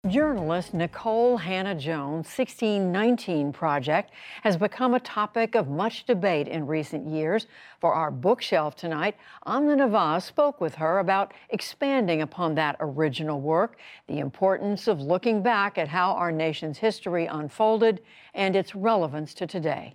Journalist Nikole Hannah-Jones' 1619 Project has become a topic of much debate in recent years. For our bookshelf tonight, Amna Nawaz spoke with her about expanding upon that original work, the importance of looking back at how our nation's history unfolded, and its relevance to today.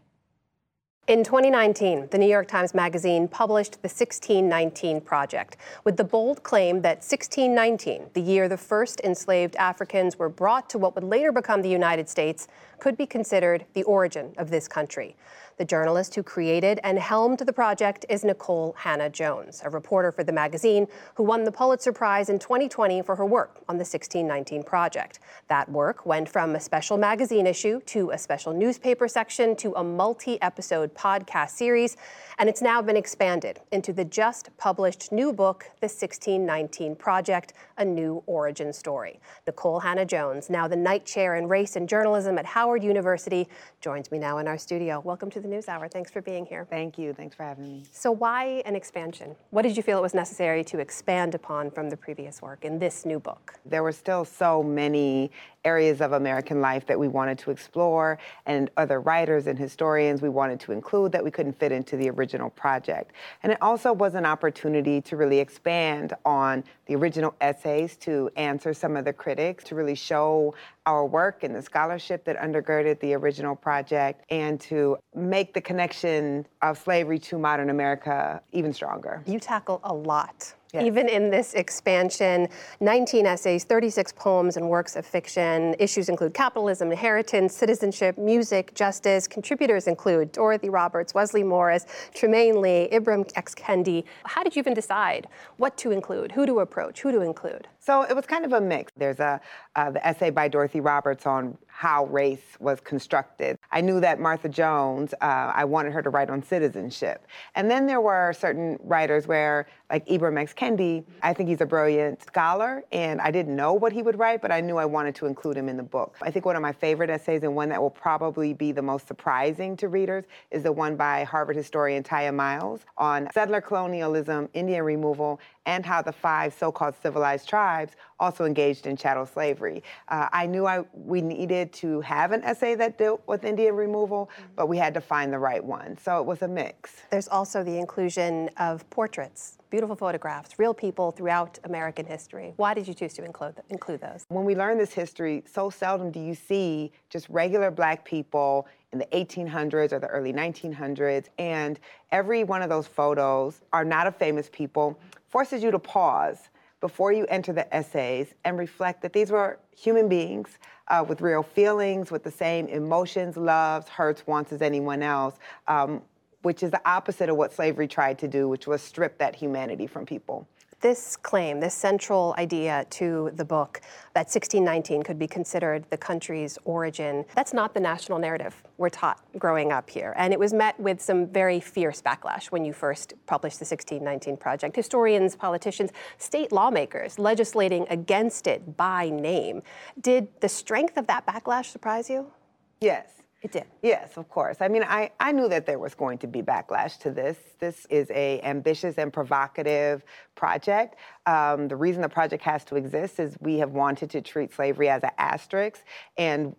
In 2019, the New York Times Magazine published the 1619 Project with the bold claim that 1619, the year the first enslaved Africans were brought to what would later become the United States, could be considered the origin of this country. The journalist who created and helmed the project is Nikole Hannah-Jones, a reporter for the magazine who won the Pulitzer Prize in 2020 for her work on the 1619 Project. That work went from a special magazine issue to a special newspaper section to a multi-episode podcast series, and it's now been expanded into the just published new book, The 1619 Project, A New Origin Story. Nikole Hannah-Jones, now the Knight Chair in Race and Journalism at Howard University, joins me now in our studio. Welcome to the NewsHour. Thanks for being here. Thank you. Thanks for having me. So why an expansion? What did you feel it was necessary to expand upon from the previous work in this new book? There were still so many areas of American life that we wanted to explore, and other writers and historians we wanted to include that we couldn't fit into the original project. And it also was an opportunity to really expand on the original essays, to answer some of the critics, to really show our work and the scholarship that undergirded the original project, and to make the connection of slavery to modern America even stronger. You tackle a lot. Yes. Even in this expansion, 19 essays, 36 poems and works of fiction. Issues include capitalism, inheritance, citizenship, music, justice. Contributors include Dorothy Roberts, Wesley Morris, Tremaine Lee, Ibram X. Kendi. How did you even decide what to include, who to approach, who to include? So it was kind of a mix. There's the essay by Dorothy Roberts on how race was constructed. I knew that Martha Jones, I wanted her to write on citizenship. And then there were certain writers where, like Ibram X. Kendi, I think he's a brilliant scholar, and I didn't know what he would write, but I knew I wanted to include him in the book. I think one of my favorite essays, and one that will probably be the most surprising to readers, is the one by Harvard historian Taya Miles on settler colonialism, Indian removal, and how the 5 so-called civilized tribes also engaged in chattel slavery. I knew we needed to have an essay that dealt with Indian removal, but we had to find the right one. So it was a mix. There's also the inclusion of portraits, beautiful photographs, real people throughout American history. Why did you choose to include those? When we learn this history, so seldom do you see just regular Black people in the 1800s or the early 1900s, and every one of those photos are not of famous people, forces you to pause before you enter the essays and reflect that these were human beings with real feelings, with the same emotions, loves, hurts, wants as anyone else, which is the opposite of what slavery tried to do, which was strip that humanity from people. This claim, this central idea to the book, that 1619 could be considered the country's origin, that's not the national narrative we're taught growing up here. And it was met with some very fierce backlash when you first published the 1619 Project. Historians, politicians, state lawmakers legislating against it by name. Did the strength of that backlash surprise you? Yes. It did. Yes, of course. I mean, I knew that there was going to be backlash to this. This is an ambitious and provocative project. The reason the project has to exist is we have wanted to treat slavery as an asterisk, and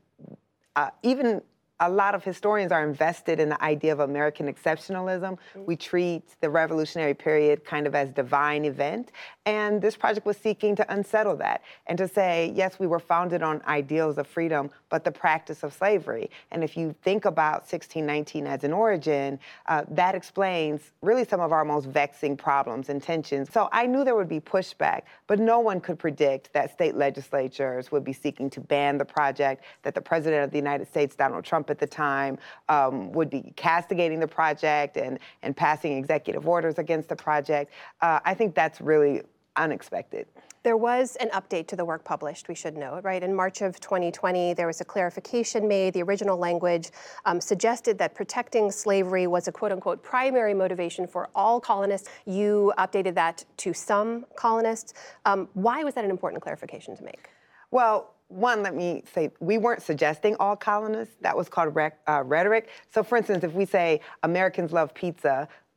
even a lot of historians are invested in the idea of American exceptionalism. We treat the Revolutionary period kind of as divine event, and this project was seeking to unsettle that and to say, yes, we were founded on ideals of freedom, but the practice of slavery. And if you think about 1619 as an origin, that explains really some of our most vexing problems and tensions. So I knew there would be pushback, but no one could predict that state legislatures would be seeking to ban the project, that the President of the United States, Donald Trump, at the time, would be castigating the project and passing executive orders against the project. I think that's really unexpected. There was an update to the work published, we should note, right? In March of 2020, there was a clarification made. The original language suggested that protecting slavery was a quote-unquote primary motivation for all colonists. You updated that to some colonists. Why was that an important clarification to make? Well, one, let me say, we weren't suggesting all colonists. That was called rhetoric. So for instance, if we say Americans love pizza,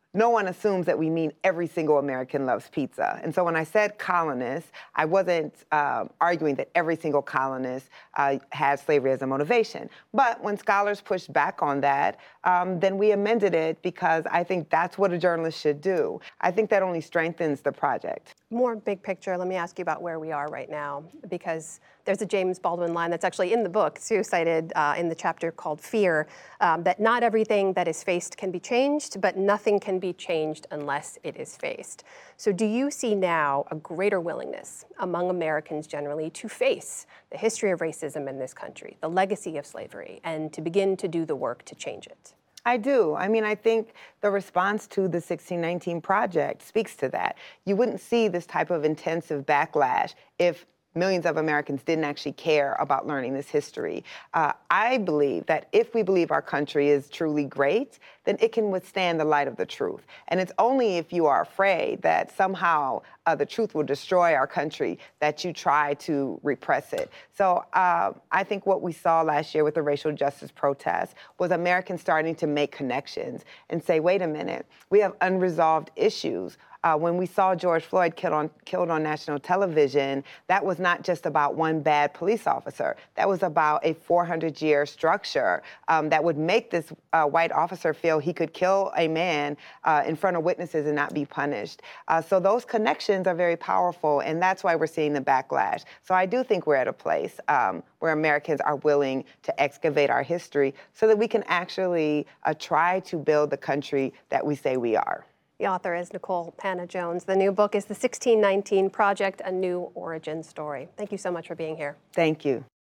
no one assumes that we mean every single American loves pizza. And so when I said colonists, I wasn't arguing that every single colonist had slavery as a motivation. But when scholars pushed back on that, then we amended it because I think that's what a journalist should do. I think that only strengthens the project. More big picture, let me ask you about where we are right now, because there's a James Baldwin line that's actually in the book, Sue cited in the chapter called Fear, that not everything that is faced can be changed, but nothing can be changed unless it is faced. So do you see now a greater willingness among Americans generally to face the history of racism in this country, the legacy of slavery, and to begin to do the work to change it? I do. I mean, I think the response to the 1619 Project speaks to that. You wouldn't see this type of intensive backlash if millions of Americans didn't actually care about learning this history. I believe that if we believe our country is truly great, then it can withstand the light of the truth. And it's only if you are afraid that somehow the truth will destroy our country that you try to repress it. So I think what we saw last year with the racial justice protests was Americans starting to make connections and say, wait a minute, we have unresolved issues. When we saw George Floyd killed on national television, that was not just about one bad police officer. That was about a 400-year structure that would make this white officer feel he could kill a man in front of witnesses and not be punished. So those connections are very powerful, and that's why we're seeing the backlash. So I do think we're at a place where Americans are willing to excavate our history so that we can actually try to build the country that we say we are. The author is Nikole Hannah-Jones. The new book is The 1619 Project, A New Origin Story. Thank you so much for being here. Thank you.